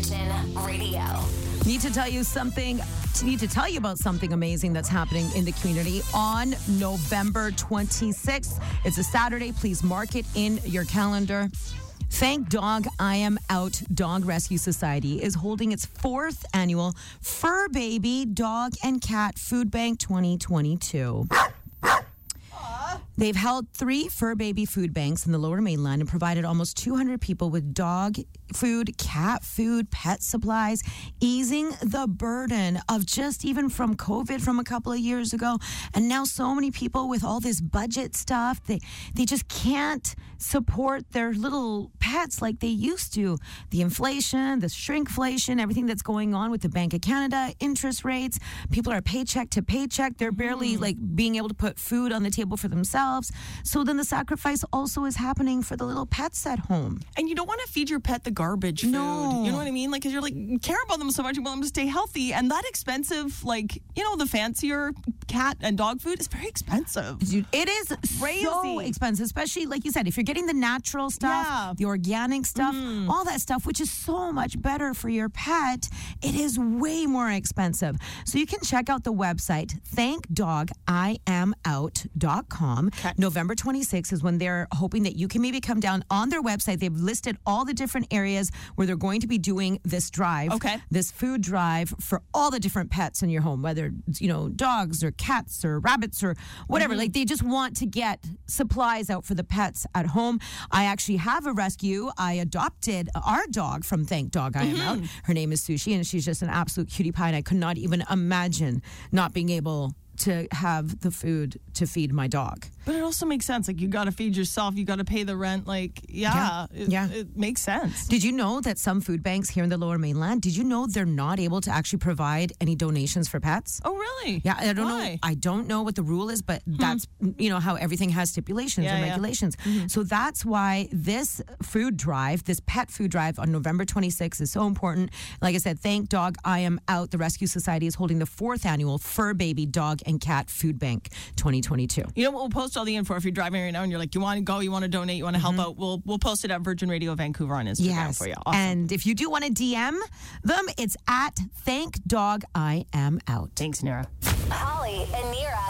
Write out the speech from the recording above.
Virgin Radio. Need to tell you about something amazing that's happening in the community on November 26th. It's a Saturday. Please mark it in your calendar. Thank Dog I Am Out Dog Rescue Society is holding its 4th annual Fur Baby Dog and Cat Food Bank 2022. They've held 3 fur baby food banks in the Lower Mainland and provided almost 200 people with dog food, cat food, pet supplies, easing the burden of just even from COVID from a couple of years ago. And now so many people with all this budget stuff, they just can't support their little pets like they used to. The inflation, the shrinkflation, everything that's going on with the Bank of Canada, interest rates, people are paycheck to paycheck. They're barely like being able to put food on the table for themselves. So then the sacrifice also is happening for the little pets at home. And you don't want to feed your pet the garbage food. No. You know what I mean? Like, because you're like, you care about them so much, you want them to stay healthy. And that expensive, like, you know, the fancier cat and dog food is very expensive. Dude, it is Crazy. so expensive, especially, like you said, if you're getting the natural stuff, the organic stuff, all that stuff, which is so much better for your pet, it is way more expensive. So you can check out the website, thankdogiamout.com. Okay. November 26th is when they're hoping that you can maybe come down on their website. They've listed all the different areas where they're going to be doing this drive, this food drive for all the different pets in your home, whether, you know, dogs or cats or rabbits or whatever. Like, they just want to get supplies out for the pets at home. I actually have a rescue. I adopted our dog from Thank Dog I Am Out. Her name is Sushi, and she's just an absolute cutie pie, and I could not even imagine not being able to have the food to feed my dog. But it also makes sense. Like, you got to feed yourself. You got to pay the rent. Like, it makes sense. Did you know that some food banks here in the Lower Mainland, did you know they're not able to actually provide any donations for pets? Oh, really? Yeah, I don't Why? know. I don't know what the rule is, but that's, you know, how everything has stipulations and regulations. So that's why this food drive, this pet food drive on November 26th is so important. Like I said, Thank Dog I Am Out. The Rescue Society is holding the 4th annual Fur Baby Dog and Cat Food Bank 2022. You know what? We'll post all the info if you're driving right now and you're like, you want to go, you want to donate, you want to help out. We'll post it at Virgin Radio Vancouver on Instagram for you. Awesome. And if you do want to DM them, it's at Thank Dog I Am Out. Thanks, Nira. Holly and Nira.